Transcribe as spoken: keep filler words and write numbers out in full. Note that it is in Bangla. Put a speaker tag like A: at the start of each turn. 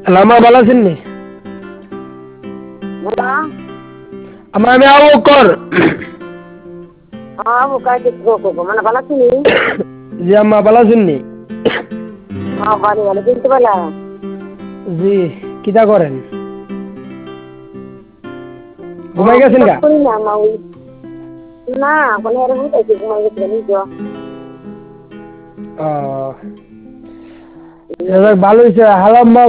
A: Lama bala sini.
B: Wala.
A: Ama may awo kor.
B: Ah, buka gitu kok. Mana bala sini?
A: জি আম্মা ভালো আছেন নি?
B: Ah, bali bali কিন্তু bala.
A: জি কিটা করেন? ঘুমাই
B: Oh,
A: গেছেন
B: kita
A: গা?
B: kuni na mau. Na, kani ada buka gitu mau gitu ni jo.
A: ও ভালো হয়েছে হালাম্মা